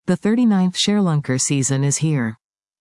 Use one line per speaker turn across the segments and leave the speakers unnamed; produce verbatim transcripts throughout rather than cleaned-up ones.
The thirty-ninth ShareLunker season is here.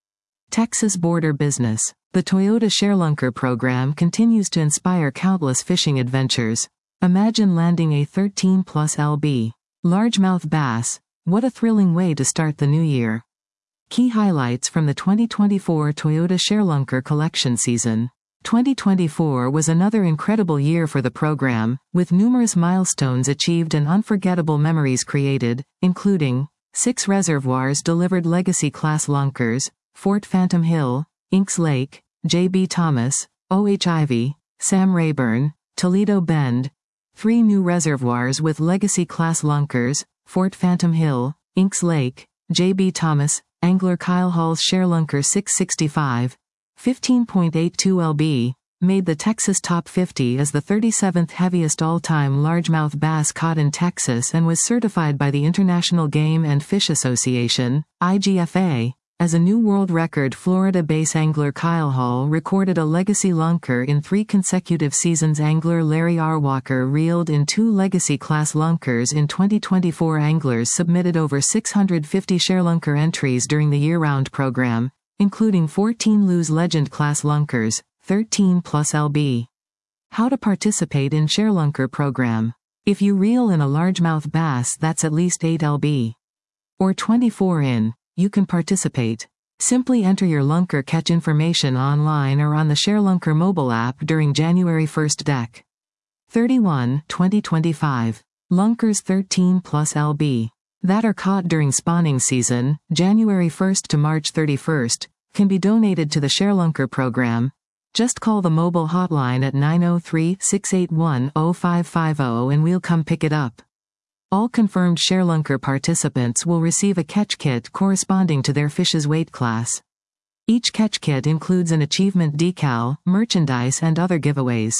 Texas border business. The Toyota ShareLunker program continues to inspire countless fishing adventures. Imagine landing a thirteen plus L B largemouth bass. What a thrilling way to start the new year. Key highlights from the twenty twenty-four Toyota ShareLunker collection season. twenty twenty-four was another incredible year for the program, with numerous milestones achieved and unforgettable memories created, including six reservoirs delivered legacy-class lunkers: Fort Phantom Hill, Inks Lake, J B Thomas, O H Ivy, Sam Rayburn, Toledo Bend; three new reservoirs with legacy-class lunkers: Fort Phantom Hill, Inks Lake, J B Thomas, Angler Kyle Hall's ShareLunker six sixty-five, fifteen point eight two L B, made the Texas Top fifty as the thirty-seventh heaviest all-time largemouth bass caught in Texas and was certified by the International Game and Fish Association, I G F A, as a new world record. Florida base angler Kyle Hall recorded a legacy lunker in three consecutive seasons. Angler Larry R. Walker reeled in two legacy-class lunkers in twenty twenty-four. Anglers submitted over six hundred fifty ShareLunker entries during the year-round program, including fourteen Lew's Legend-class lunkers, thirteen plus L B. How to participate in ShareLunker program. If you reel in a largemouth bass that's at least eight L B or twenty-four in, you can participate. Simply enter your lunker catch information online or on the ShareLunker mobile app during January first. Deck thirty-one, twenty twenty-five. Lunkers thirteen plus L B that are caught during spawning season, January first to March thirty-first, can be donated to the ShareLunker program. Just call the mobile hotline at nine oh three, six eight one, oh five five oh and we'll come pick it up. All confirmed ShareLunker participants will receive a catch kit corresponding to their fish's weight class. Each catch kit includes an achievement decal, merchandise and other giveaways.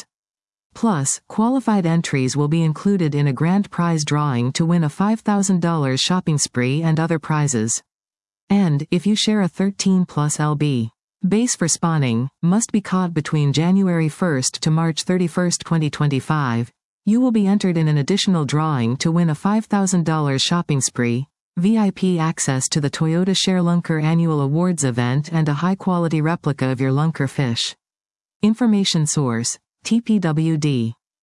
Plus, qualified entries will be included in a grand prize drawing to win a five thousand dollars shopping spree and other prizes. And, if you share a thirteen plus L B base for spawning, must be caught between January first to March thirty-first, twenty twenty-five, you will be entered in an additional drawing to win a five thousand dollars shopping spree, V I P access to the Toyota ShareLunker Annual Awards event and a high-quality replica of your lunker fish. Information source: T P W D.